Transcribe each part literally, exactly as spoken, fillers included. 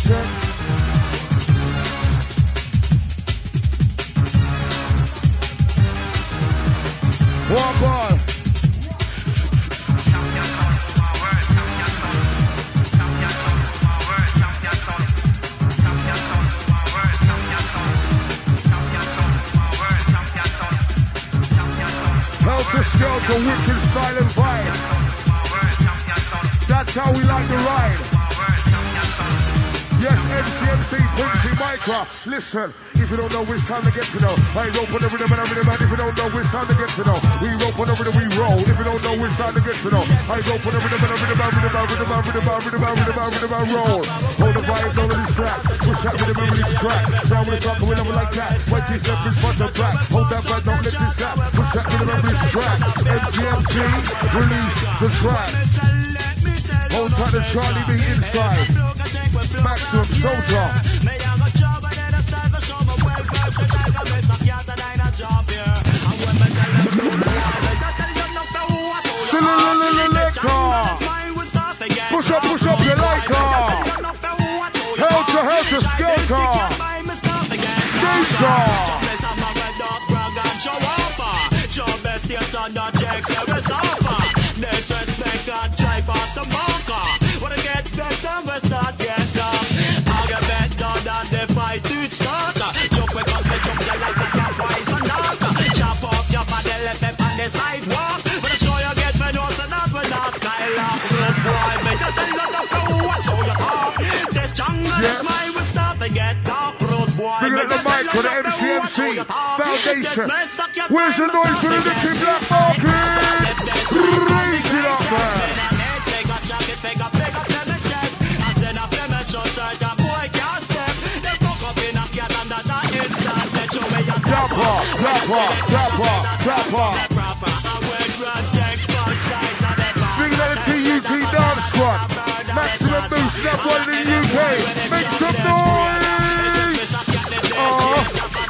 Listen. One ball. Helter Skelter, wicked style and vibe. That's how we like to ride. Yes, M C M C, Quincy Micro. Listen, if you don't know which time to get to know, I rope on the rhythm and every man. If you don't know which time to get to know, we rope on the rhythm, we roll. If you don't know which time to get to know, I rope on the rhythm and every man, rhythm, rhythm, rhythm, rhythm, rhythm, rhythm, rhythm, rhythm, roll. Hold the vibes on this track. Push that rhythm over this track. Down with the top, we level like that. White t-shirt in front and back. Hold that vibe, don't let this slap. Push that rhythm over this track. M C M C, release the track. Hold tight to Charlie B inside. Maximum Soldier. Push up, push up your lighter. Helter, helter, skelter. Danger. Wanna get better, we start get up. I'll get better than the fight to start. Jump with up, jump like a cowboys and knock. Chop off your body, left them on the sidewalk. When I show you get me nose and not when I skylark. Good boy, make a thing of the flow, watch how you talk. This jungle is mine, we start to get dark. Road boy, bring up the mic for the M C M C Foundation. Where's the noise for the Nicky Black Market? Raise it up, man. Pick up, pick up, let me check. I said I feel me short side, that boy can't step. They fuck up in a cat and that I instant. Let you weigh your drop off, drop off, drop off, drop off. Bring that to T U T Dance Squad. Maximum boost, that one in the U K. Make some noise. Oh.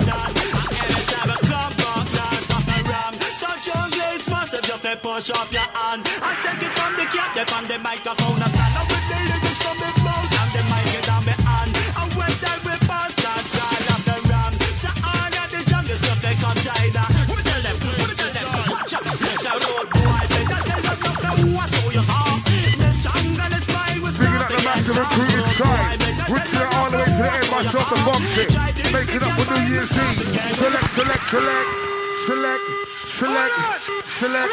Push off your hand and take it from the cat, they from the microphone and stand up with the lyrics from the mouth and the mic is on the hand. And when time we pass that side of the ram, so all of the jungle stuff they come China. Who tell them? Who tell them? Watch out! So road boy, they just tell us not to watch how you talk. The jungle is fine with bringing up the massive recruiting side. Reaching it all the way to the end, myself and Bumpy. Making up for New Year's Eve. Select, select, select, select, select, select.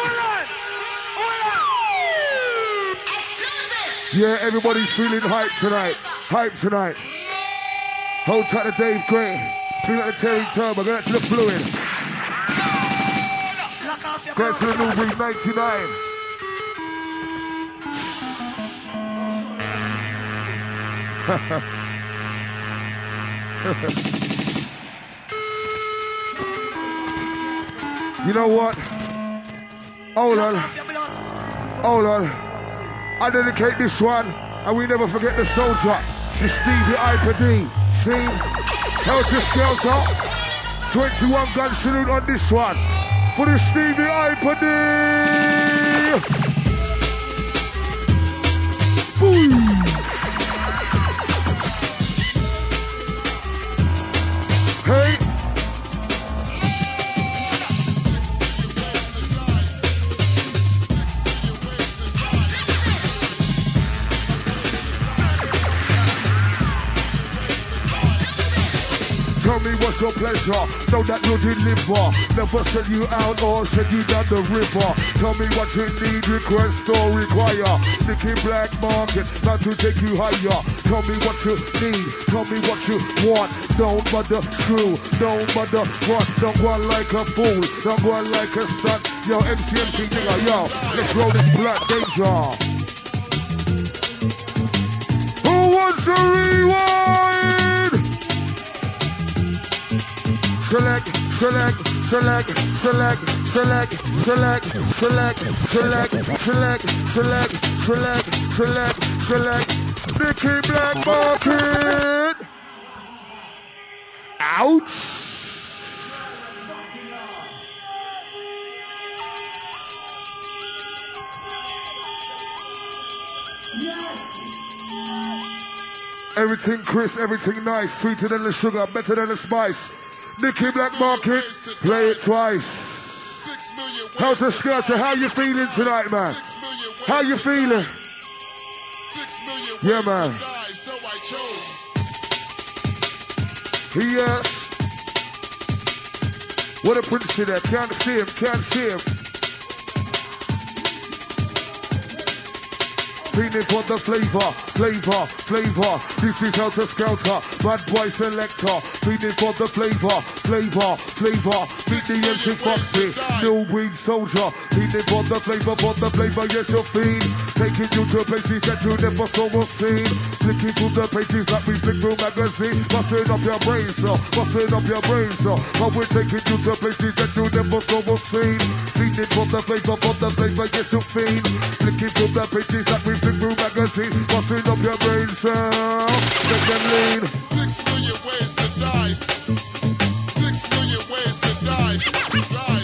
Yeah, everybody's feeling hype tonight. Hype tonight. Hold tight to Dave Gray. Bring out the Terry Turbo. Go out to the Fluid. Go out to the New Breed ninety-nine. You know what? Hold on. Hold on. I dedicate this one, and we never forget the soldier, the Stevie Hyper D. See? Helter Skelter. twenty-one gun salute on this one. For the Stevie Hyper D. Boom. Hey. Tell me what's your pleasure, know that you deliver. Never send you out or send you down the river. Tell me what you need, request or require. Nicky Black Market, not to take you higher. Tell me what you need, tell me what you want. Don't bother screw, don't bother run. Don't go on like a fool, don't go on like a stunt. Yo, M C M C nigga, yo, let's roll this Black Danger. Who wants to rewind? Select, select, select, select, select, select, select, select, select, select, select, select, select, Nicky Black Market. Ouch. Everything crisp, everything nice, sweeter than the sugar, better than the spice. Nicky Black Market, play it twice. How's the Skelter? How you feeling tonight, man? How you feeling? Yeah, man. Yes. What a prince in there. Can't see him, can't see him. Feeling for the flavor, flavor, flavor. This is how to Skelter, bad boy selector. Feeling for the flavor, flavor, flavor. Meet the M C Foxy, new breed soldier. Feeling for the flavor, for the flavor, yes you're fiend. Taking you to places that you never saw or seen. Flicking through the pages that we flick through magazine. Busting up your brain, sir, busting up your brain, sir. But we're taking you to places that you never saw or seen. Feeling for the flavor, for the flavor, yes you're fiend. Flicking through the pages that we flick through magazine. Busting up your brain, sir. Make them lean. Six million ways to die. Six million ways to die. Die.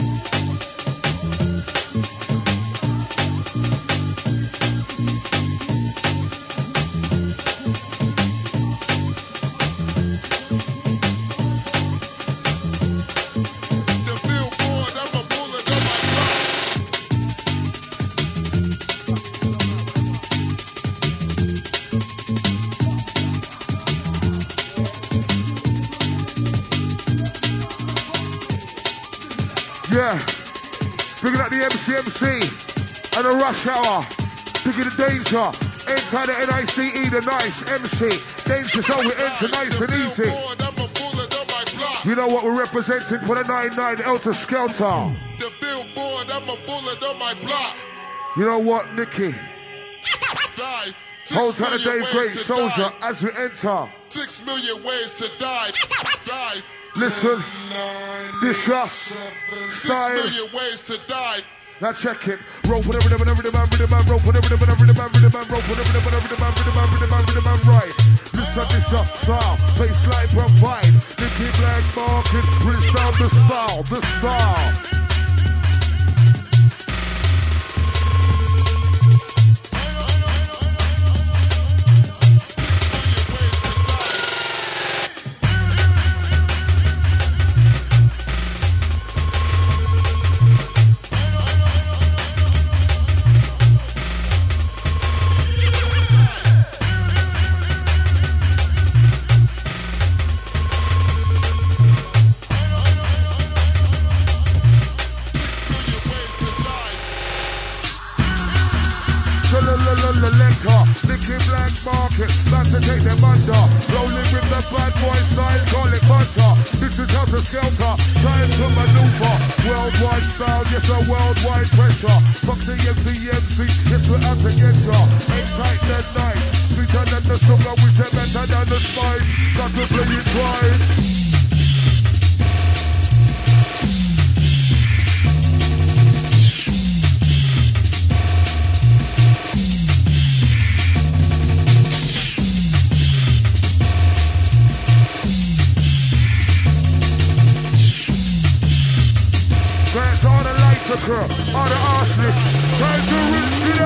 Yeah, bringing up the M C M C and the rush hour, bringing the danger, enter the N I C E, the nice M C, danger so we enter nice and easy. You know what we're representing for the nine nine Elter Skelter. The billboard, I'm a bullet on my block. You know what, Nicky? Hold tight to Dave Great Soldier as we enter. Six million ways to die. Die. Listen, this up, style. Ways to die. Now check it. Roll for every man, every man, every man, roll for every man, every man, every man, roll for every man, every man, every man, every man, every man, right. Listen, this up, style, baseline provide. Nicky Black Market, brings down the style, the style. Nicky Black Market, about to take them under. Rolling with the bad boy style, call it butter. This is how to Skelter, trying to maneuver. Worldwide style, yes a worldwide pressure. Foxy M C M C, yes we're out to get ya. Ain't tight that night, sweeter than the sugar, we say better than the spice. Got to play it right. On the arsonist, time to rinse it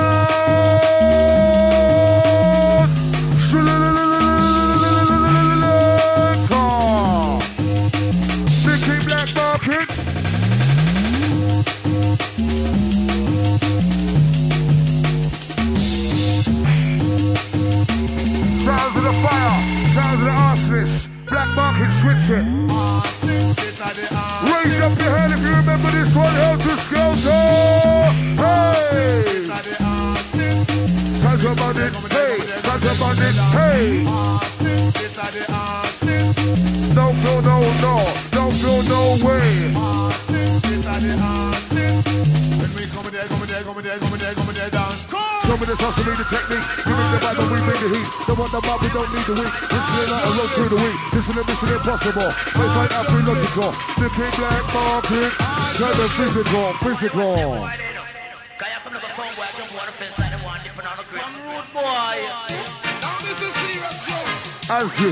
out. Nicky Black Market. Sounds of the fire, sounds of the arsonist. Black Market, switch it. Raise up your hand if you remember this one, Helter Skelter! Hey! Touch up on it, hey! Touch up on it, hey! Don't feel no, no, don't feel no way! When we come there, come there, come there, come there, come there, dance. Show me the sauce, me the technique. We make the vibe, we bring the heat. Don't want the mob, we don't need the week. This is like a road through the week. This is a mission impossible. It's like Afri-logical. Nicky Black Market. Try the physical, physical. As you.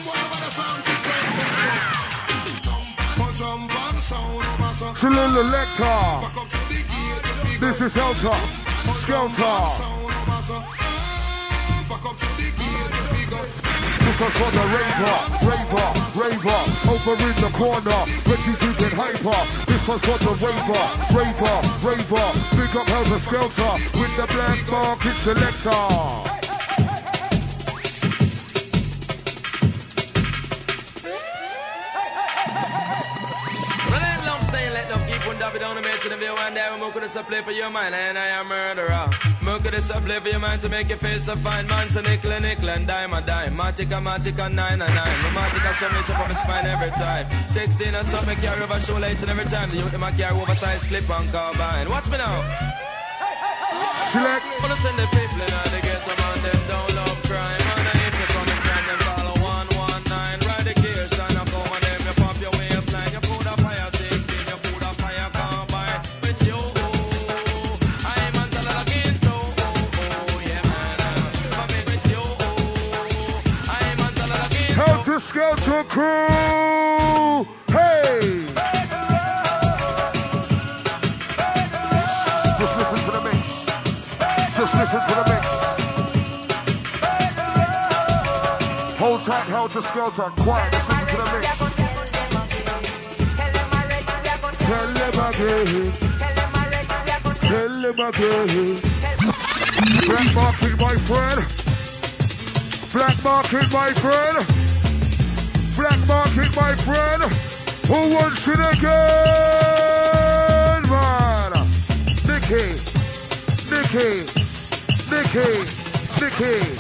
Selector. This is Helter Skelter. This is for the raver, raver, raver. Over in the corner, ready to get hyper. This was for the raver, raver, raver. Big up Helter Skelter with the black market selector. Down the mention of you one day when Mook this a play for your mind and I am murderer. Mook this a play for your mind to make you feel so fine. Man, so nickel and nickel and dime a dime. Matica, Matica, nine and nine. Matica, so much up on my spine every time. Sixteen and something carry over shoelace and every time the youth them a carry oversized clip on carbine. Watch me now. Select. Wanna send the people in and they get some on them don't love crime. And if you come and grind them follow one one nine. Ride the gears and I come on them you pop your waistline. You put a fire stick. Helter Skelter crew, hey! Just listen to the mix. Just listen to the mix. Hold tight, Helter Skelter, quiet. Listen to the mix. Tell them again. Tell them again. Black market, my friend. Black market, my friend. Black market, my friend. Who wants it again, man? Nicky, Nicky, Nicky, Nicky.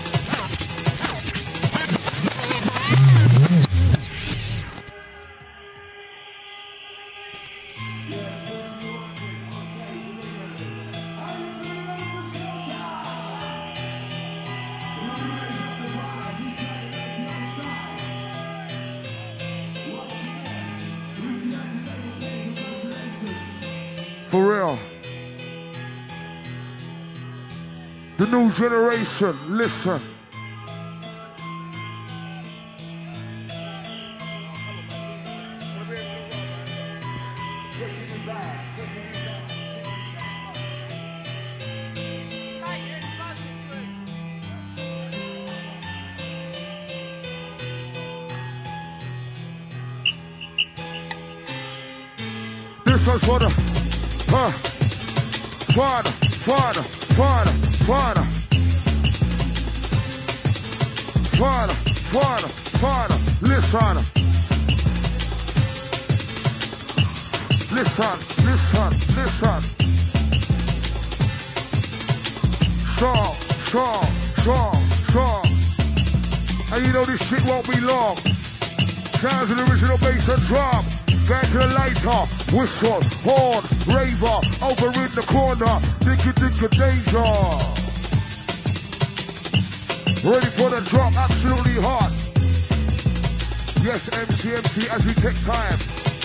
For real. The new generation, listen. This was for the Huh. Fun, fun, fun, fun. Fun, fun, fun. Listen. Listen, listen, listen. Strong, strong, strong, strong. And you know this shit won't be long. Sounds of the original bass and drum. Back to the lighter, whistle, horn, raver, over in the corner, digga digga danger. Ready for the drop, absolutely hot. Yes, M C M C as we take time.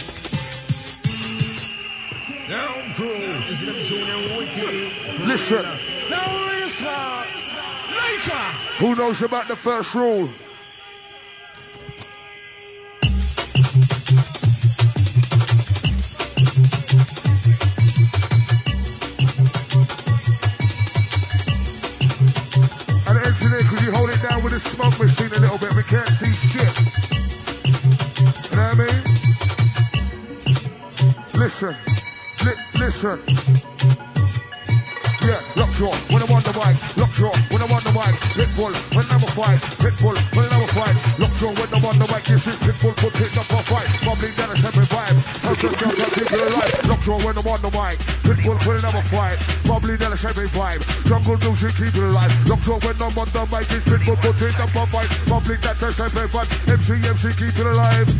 Now crew, is them tuning wicked. Listen. Now listen. Later. Who knows about the first rule? With the smoke machine a little bit, we can't see shit. You know what I mean? Listen, li- listen. Yeah, lockjaw, when I'm on the mic. Lockjaw, when I'm on the mic. Pitbull, when I'm a fight. Pitbull, when I'm a fight. Lockjaw, when I'm on the mic. This is Pitbull, put it up for fight. Bubbling down a separate vibe. I'll just jump and keep it alive. Lockjaw, when I'm on the mic. Pitbull, when I'm a fight. Bubbling down a separate vibe. Jungle music, keep it alive. Lockjaw, when I'm on the mic. This Pitbull, put it up for fight. Bubbling down a separate vibe. M C M C, keep it alive.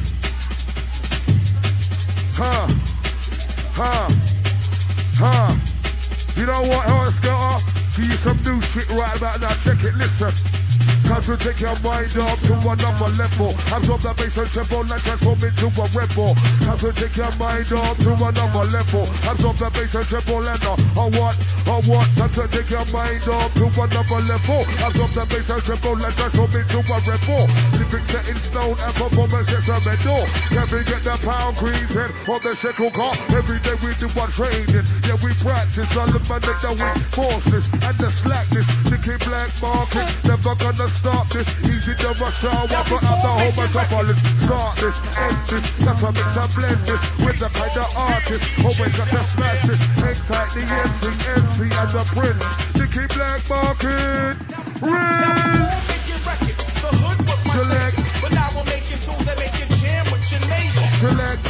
Huh. Huh. Huh. You know what, Helter Skelter? See you some new shit right about now. Check it, listen. Time to take your mind up to another level. Absorb the bass and tempo and transform into a rebel. Time to take your mind up to another level. Absorb the bass and tempo and uh, or what, or what? Time to take your mind up to another level. Absorb the bass and tempo and transform into a rebel. Lyrics set in stone and performance gets a medal. Can we get the pound greasing on the sickle car? Every day we do our training. Yeah, we practice. All the man that we forces and the slackness. Sticky black market, never gonna start this. Easy to rush hour, but I'm the whole bunch of all this. Start this, end this, that's a mix and blend this with the kind of artist. Always got to smash this. Hang tight the M C, M C and the Prince. Nicky Black Market, Rinse. The hood was my Select. favorite, but now we'll make it too. They make it jam with your nation. Select.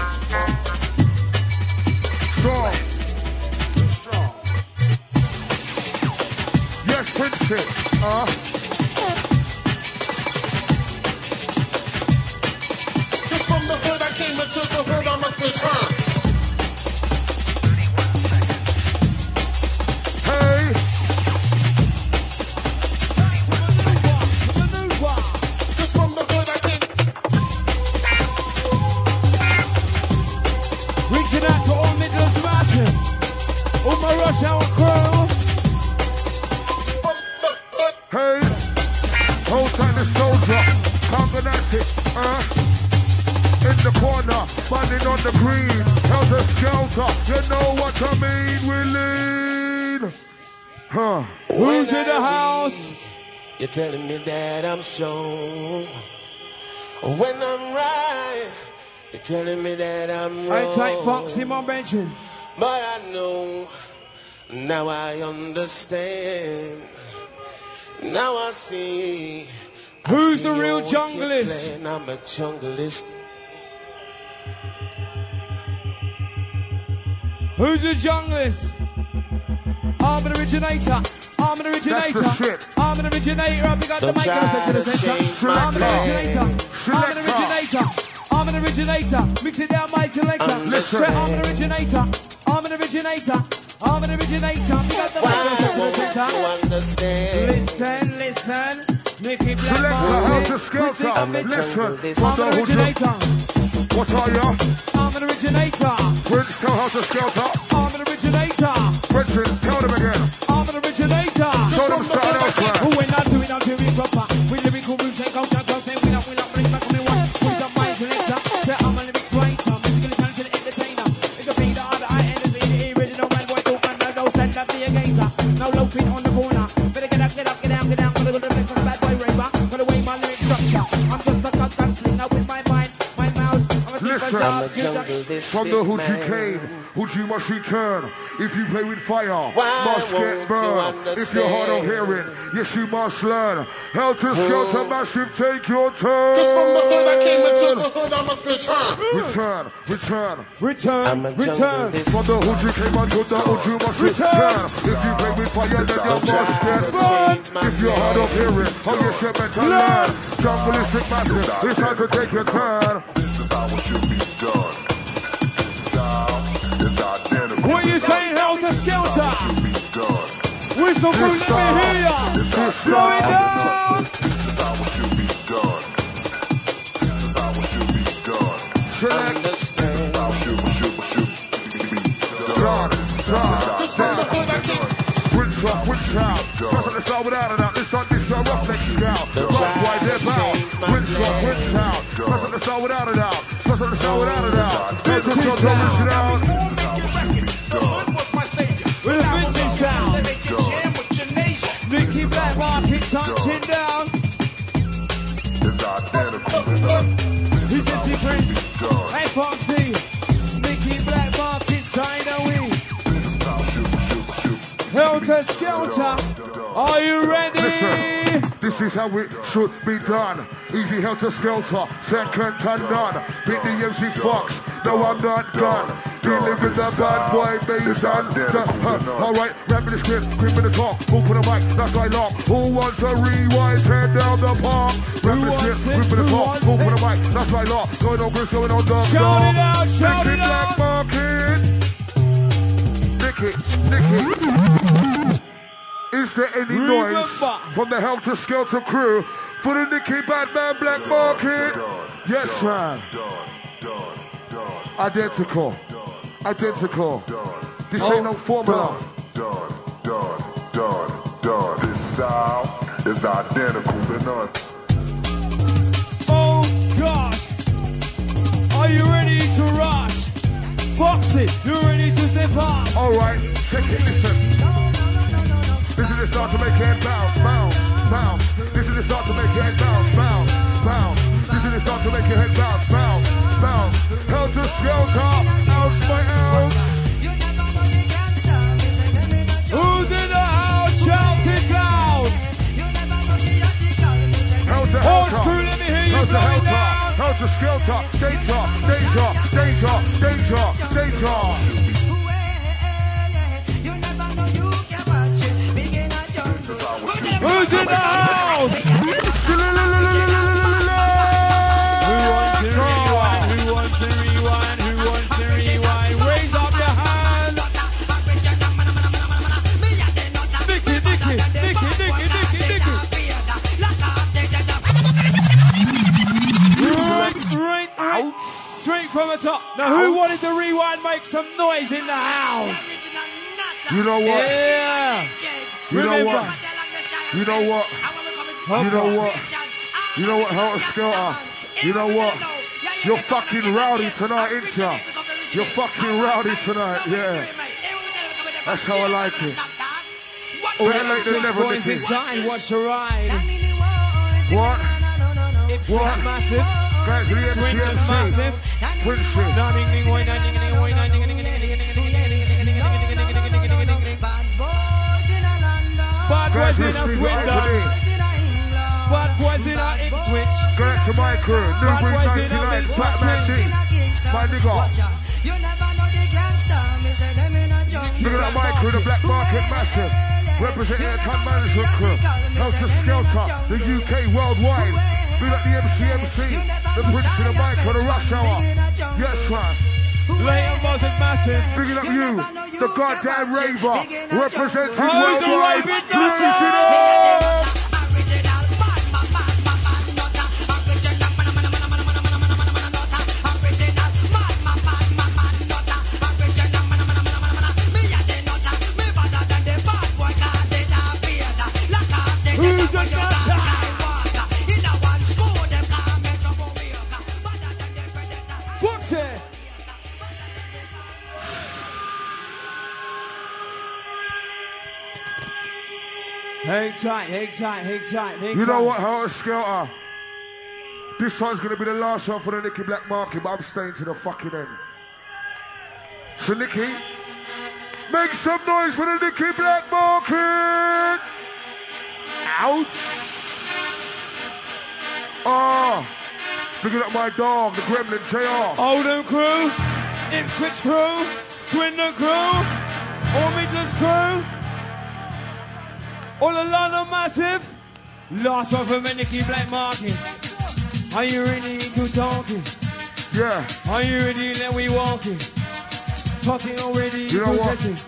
Strong. Strong. Yes, Princess. Uh. Just from the hood I came into the hood I must return. Hey. Just from the hood I came. Reaching out to all Midlands Mountain. All my rush hour crew. Hey, hold tight the soldier, combination, uh, in the corner, running on the green, how's a skelter, you know what I mean, we lean, huh, Who's in the house? You're telling me that I'm strong. When I'm right, you're telling me that I'm wrong. I take Foxy, my mention. But I know, now I understand. Now I see. I Who's see the real your wicked junglist? plan. I'm a junglist. Who's the junglist? I'm an originator. I'm an originator. That's the shit. I'm an originator. I've got the Don't mic try to the to center. change my I'm an originator. plan. I'm an originator. I'm an originator. Mix it down, my selector. Listen. Say I'm an originator. I'm an originator. I'm an originator. We got the Why mic to won't the you center. understand? Listen, listen. Nicky Black select the house of Market. skelter, I'm a listen, junglist. from I'm the an hood, originator. what are ya, I'm an originator. Prince, tell house of skelter, I'm an originator. Prince, tell them again, I'm an originator. show them something else, man, Who we're not doing, not doing proper. We lyrical roots and culture, culture, we don't, we don't bring back on me one. We don't mind selector. Say I'm a lyrics writer, musically talented entertainer. It could be the other I energy, the original man, boy, don't man, no, stand up the gazer. No low feet on the corner. Better get up, get up, get down, get down. Gonna go to the next one, bad boy raver. Gonna weigh my lyric structure. I'm just a cut and slinger with my mind, my mouth. I'm a listen, super I'm a sharp junglist. from the hood you man. came, hood you must return. If you play with fire, Why must won't get you burned. If you're hard of understand? hearing, yes you must learn. Helter Skelter Massive, take your turn. Just from the hood I came into the hood I must return. Return, return. Return, I'm a return. junglist. From the hood you came onto the hood you must Return. return. If you play with fire, then you must get burned. If you're hard of hearing, oh yes you better learn. Jungleistic Massive, it's time to take your turn. This is how it should be done. Style is identical. What you saying, Helter Skelter? Should be done. Whistle crew, let me hear ya. Slow it down. This is how it should be done. This is how it should be done. Select, Understand. How should should should be done, done. done, Just from the done. hood I came. Rinse up, rinse out. Press on the start without a doubt. This on this show, rough next scout. Rough white, they're out. Rinse up, rinse out. Press on the start without a doubt. Press on the start without a doubt. Rinse up, rinse it out. The hood was my savior. With a vintage sound. They make it jam with your nation. Nicky Black Market touching down. It's identical. He's a difference. Done. Hey, Foxy. Nicky Black Market side away. How should should should Helter Skelter. Are you ready? Listen, this is how it should be done. Easy Helter Skelter, second to none. Beat the M C Fox, no I'm not done. Dealing with the bad boy bass and the, uh, alright, rapping the script, gripping the talk, moving the mic, that's my lock. Who wants to rewind, tear down the park? Rapping the script, gripping the talk, moving the mic, that's my lock. Going on Chris, going on the Shout it out, shout Nicky it out. Black Market. Nicky, Nicky. Is there any Remember. noise from the Helter Skelter crew for the Nicky Batman Black Market? Yes, man. done, done, done, Identical. Identical. This ain't no formula. done, done, done, done. This style is identical to none. Oh, gosh. Are you ready to rush? Foxy, you ready to step up? All right, check it, listen. This is the start to make head bounce, bounce. bounce. This is the start to make your head bounce, bounce, bounce. This is the start to make your head bounce, bounce, bounce. Helter Skelter, ounce by ounce. Who's in the house? Shout it loud. Helter, Horse helter. crew, let me hear you Helter, blowing helter. down. Helter Skelter, danger, danger, danger, danger, danger. Who's in the house? Who wants to rewind? Who wants to rewind? Who wants to rewind? Raise up your hand. Nicky, Nicky, Nicky, Nicky, Nicky, Nicky. Right, right, right. Straight from the top. Now, who wanted to rewind? Make some noise in the house. You know what? Yeah. You know Remember. what? You know what? You know what? You know what, Helter Skelter? You know what? You're fucking rowdy tonight, ain't ya? You're fucking rowdy tonight, yeah. That's how I like it. Better late than never, Boys Nicky. inside, watch the ride. What? It's What? massive. Guys, the M C Swing M is C. massive. Prince Street. Bad Guys, boys we in a see the Swindon. irony. Bad boys in a Ipswich. Go out to my crew, New Bad Breed boys in a ninety-nine, Milton Batman D. My nigga. Look at that my crew, the Black Market Massive. Representing the Time Management Crew. Helter Skelter, the U K worldwide. Big up the M C M C, the Prince of the Mic for the Rush Hour. Yes, man. Leighton Boss is massive. Bigging up you, the goddamn raver. Representing Who's the worldwide. raving Raise it doctor? up. Who's the doctor? What's it? Hang tight, hang tight, hang tight, hang You tight. know what, Helter Skelter? This one's gonna be the last one for the Nicky Black Market, but I'm staying to the fucking end. So Nicky, make some noise for the Nicky Black Market! Ouch! Ah! Looking at my dog, the Gremlin J R. Oldham crew, Ipswich crew, Swindon crew, All Midlands crew, all the London Massive. Last one from the Nicky Black Market. Are you ready to talking? Yeah. Are you ready that we walking? Talking already. You know what? presenting.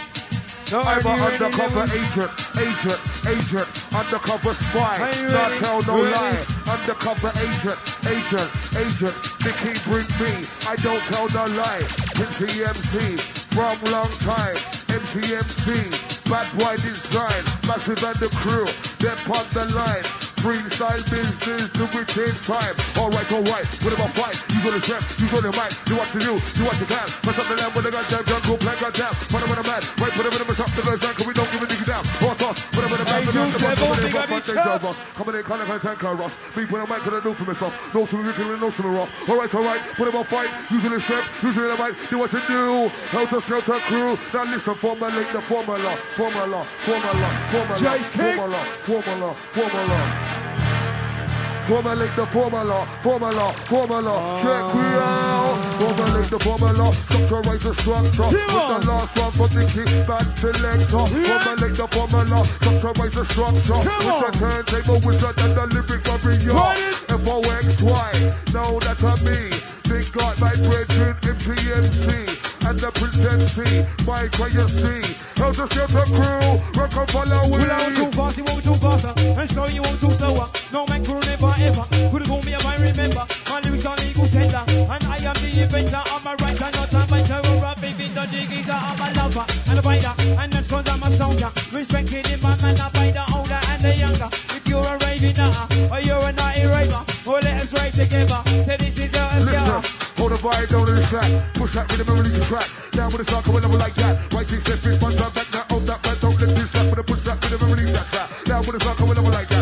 No, I'm are an you ready undercover that we- agent, agent, agent, undercover spy. Are you Not ready? tell no Ready? lie. Undercover agent, agent, agent. Nicky bring me. I don't tell no lie. M C M C from long time. M C M C, bad boy design, massive and the crew. Then on the line. Freestyle business to retain time. Alright, alright, whatever fight, you got a chef, you got a mic, you what to do, you what you can. Press up the lamp with a goddamn jungle, play goddamn. Put them in a man, right, put them in a mess up the girls, cause we don't give a nigga down. Horse off, put them in a man, put them in a man, put them in a man, put them in a man, come in, kind of a tanker, Ross. Me put a mic, gonna do for myself. No some wicked, no some rough. Alright, alright, put them on fight, using the chef, using the mic, do what you do. Helter Skelter crew, now listen, formulate the formula, formula, formula, formula, Jace King. formula, formula, formula. Formulate the formula, formula, formula. Check me out. Formulate the formula. Structureize the structure. With the last one from Nicky, bad selector. Formulate the formula. Structureize the structure. With the turntable wizard and the lyric warrior. F O X Y. Know that I'm me. Big God, my brethren, M C M C. And the Prince M C, Mike, where you see. Helter Skelter crew, rock and follow Well, I won't too fast, you won't too faster. And slow, you won't too slower. No man could never ever. Could call me if I remember. My lyrics are legal tender. And I am the inventor. I'm a writer, not a fighter. Or a baby, the digger. I'm a lover and a fighter. And that's cause I'm a soldier. Respected in my man, I fight the older and the younger. If you're a raving nutter, or you're a naughty raver, well, let us rave together. So this is your Listen, hold the vibe down to the track. Push that rhythm and release the track. Down with the sound coming over like that. Right six, left, fist, punch, back, now, on that man. Don't let this track. But push that rhythm and release that track. Down with the sound coming over like that.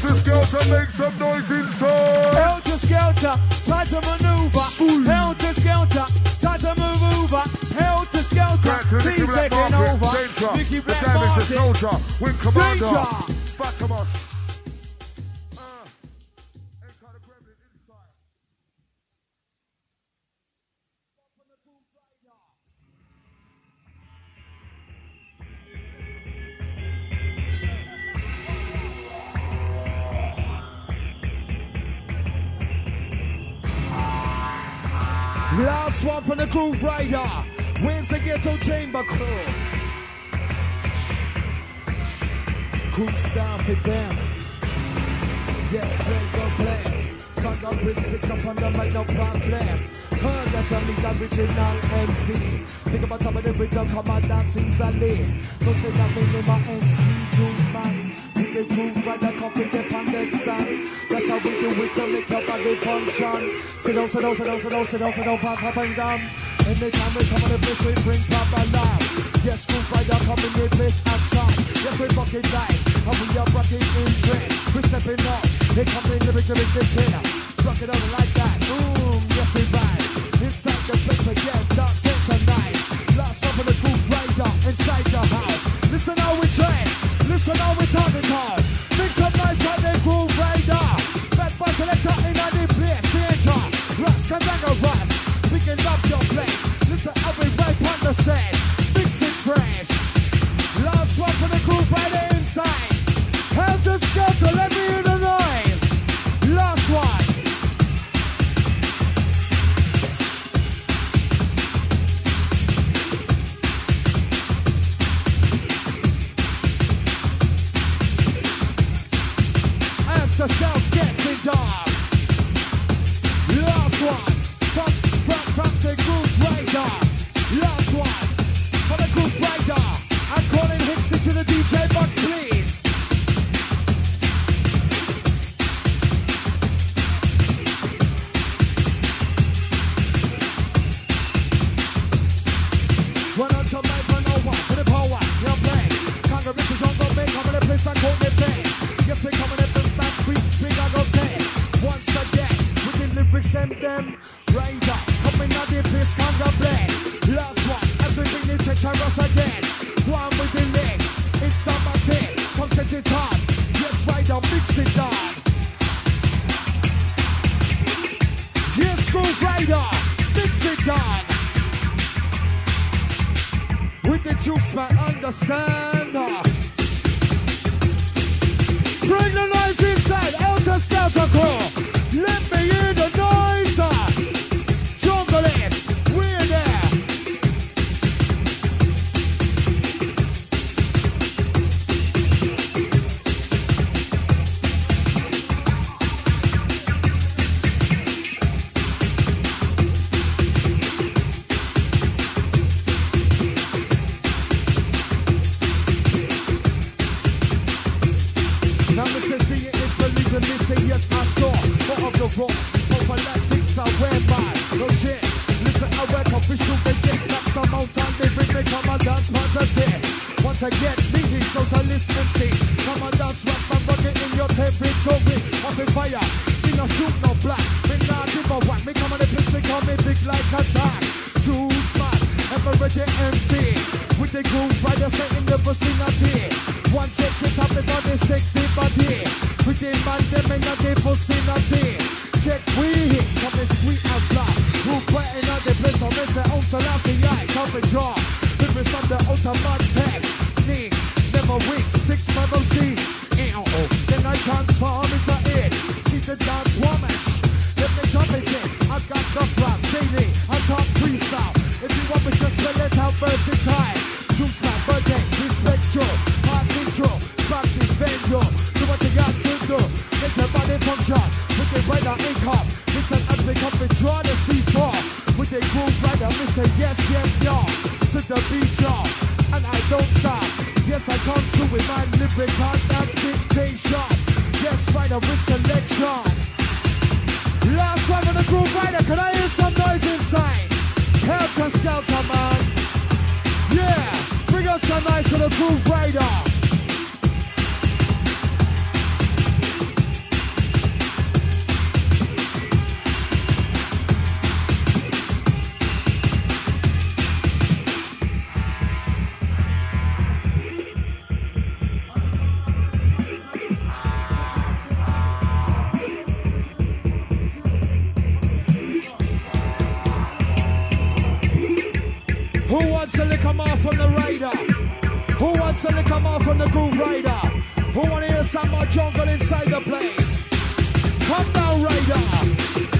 Helter Skelter, make some noise inside. Helter Skelter, try to maneuver. Ooh. Helter Skelter, try to move over. Helter Skelter, Back to Nicky please Black taking Market. over. Danger. Nicky The Black damage is Market. soldier. Wing commander. Danger. Back to us. Uh, ain't got a gremlin inside. Last one from the Groove Rider. Where's the Ghetto Chamber crew? Crew staff it them. Yes, play, go play. Can't go wrist, pick up on the mic, no problem. Heard that's only the original M C. Think about top of the rhythm, come on, dancing Zali. Don't say nothing in my M C, Juice Man. With the Groove Rider, come with the pandemic stand. That's how we do it to make your body function. Sit down, sit down, sit down, sit down, sit down, sit down, pop, pop, and down. Anytime we come on the place, we bring pop alarm. Yes, Groove Rider coming with this action. Yes, we fucking live, and we are rocking in trend. We're stepping up, they come in, lyric, lyric, lyric, rock it on like that, boom, yes we ride. Inside the place again, dark ten tonight. Last up on the Groove Rider, inside the house. Listen how we train, listen how we talking hard. Mix up nice on the Groove Rider. Bad boy selector in the place, danger. Rust, Kazanga Rust, picking up your place. Listen how we right on the set, mix it fresh. Last one for the Groove Rider inside. Helter Skelter, let me hear the noise. Last one. As the sound gets dark. Last one. From, from, from the Groove Rider. Last one. For the Groove Rider. I'm calling Hicks into the D J box, please. Run on to my phone, no one, for the power, you're playing. Congress is on the make, I'm in a place I call the thing. Yes, we coming at the stand, we speak, I go pay. Once again, with the lyrics and them, Rider, coming out the place, Conga play. Last one, as we bring the check us again. One with the leg, it's not my tape, come set it on. Yes, Rider, mix it on. Yes, Groove Rider, mix it on. With the juice man, understand. Bring the noise inside, Helter Skelter crew. Let me hear the noise. Junglist, we're there. Now me say see it is believing me say yes I saw. What of the raw, over Latinx I wear by. No shit, listen I wear official they get back some old time they bring me come and dance positive. Once again, thinking socialist M C. Come and dance rock and rock it in your territory. Up in fire, me no shoot no black. Me not give a whack, me come on the place me call me big like a tag. Juice man, ever ready M C. With the Groove Rider set in the vicinity. One check it up and on the sexy body. With the man them in the vicinity. Check we hit, coming sweet and flat. Groove Rider in the place on this own Selassie I come and draw. Living from the automatic. Need, never weak, six level C. Then I transform into it. Keep the dance woman. Let me jump it in. I've got the rap daily. I talk freestyle. If you want me to spell it out versatile. Juice my birthday, respect you. Passing through, practice, bend you. Do what you got to do. Make your body function. With the Rider income. Listen as we come and draw the C four. With the Groove Rider, we say yes, yes, y'all. To the beat, y'all. And I don't stop. Yes, I come through with my lyrical dictation. Yes, Rider with selection. Last one on the Groove Rider, can I hear some noise inside? Helter Skelter, man. Yeah, bring us some noise to the Groove Rider. a little more from the Groove Rider? Who wanna hear some more jungle inside the place? Come down, Rider.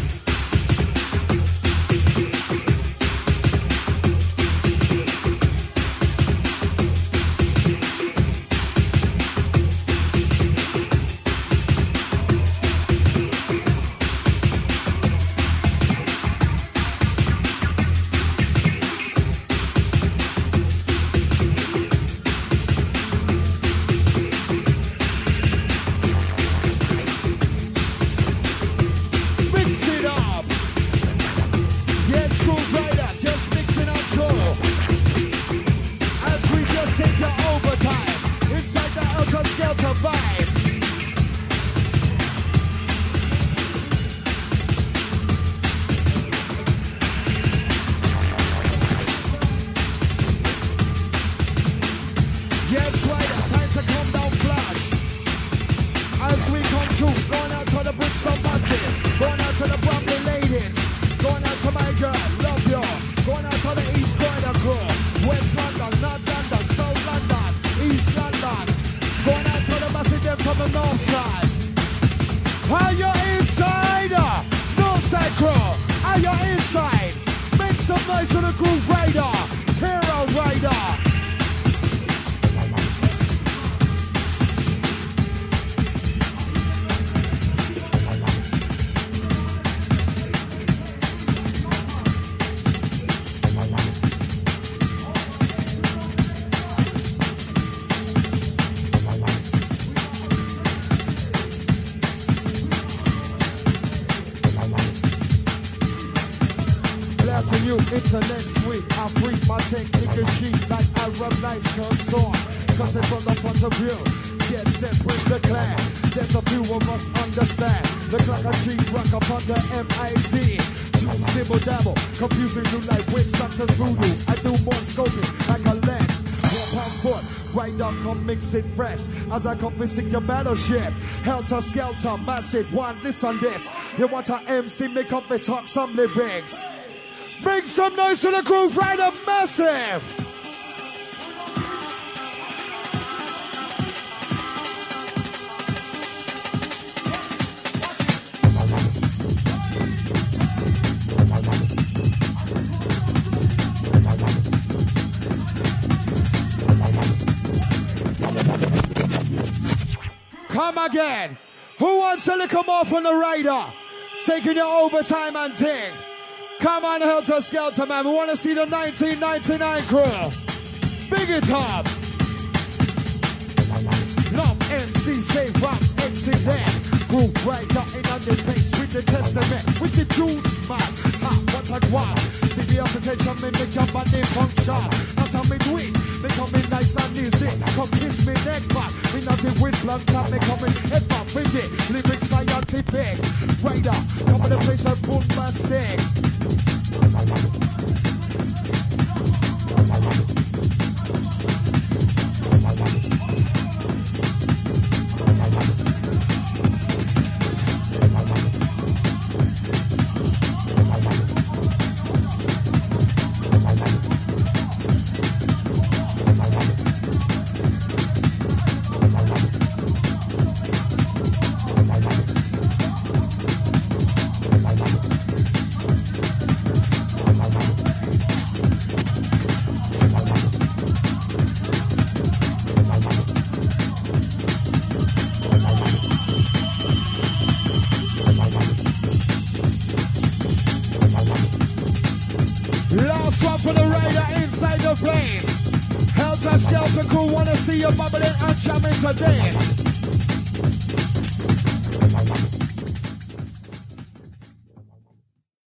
It's a next week, I brief my technical sheet like Arab Nights comes on. Cause it's from the front of view. Get set with the clan. There's a few of us understand. Look like a cheap rock up under M I C. Juice, simple dabble, confusing you like witch doctors voodoo. I do more scoping like a lens. One pound foot, right up, come mix it fresh. As I come visit your battleship. Helter Skelter, massive one, listen this. You want an M C, make up and talk some lyrics. Make some noise to the Groove Rider, massive! Come again. Who wants a little more from the Rider? Taking your overtime and ting. Come on, Helter Skelter, man. We want to see the nineteen ninety-nine crew. Big it up. Love M C, save rocks, exit there. Groove Rider in on the face with the testament, with the juice, man. Ha, what a guap. See the attention, me make your body function. That's how me do it. Me coming nice and easy. Come kiss me neck back. Me nothing with blood, tap me coming head back with it. Lyrics scientific. Rider, come in the place of bombastic. Helter Skelter crew wanna see you bubbling and jamming to this.